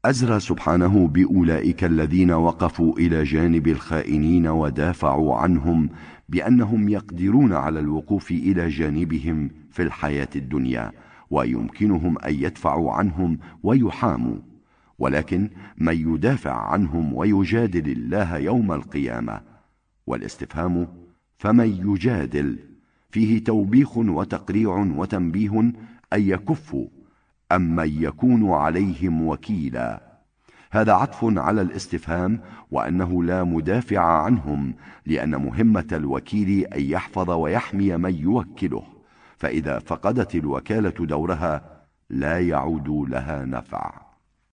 أزرى سبحانه بأولئك الذين وقفوا إلى جانب الخائنين ودافعوا عنهم بأنهم يقدرون على الوقوف إلى جانبهم في الحياة الدنيا، ويمكنهم أن يدفعوا عنهم ويحاموا. ولكن من يدافع عنهم ويجادل الله يوم القيامة؟ والاستفهام فمن يجادل فيه توبيخ وتقريع وتنبيه أن يكفوا، أم من يكون عليهم وكيلا. هذا عطف على الاستفهام، وأنه لا مدافع عنهم، لأن مهمة الوكيل أن يحفظ ويحمي من يوكله، فإذا فقدت الوكالة دورها لا يعود لها نفع.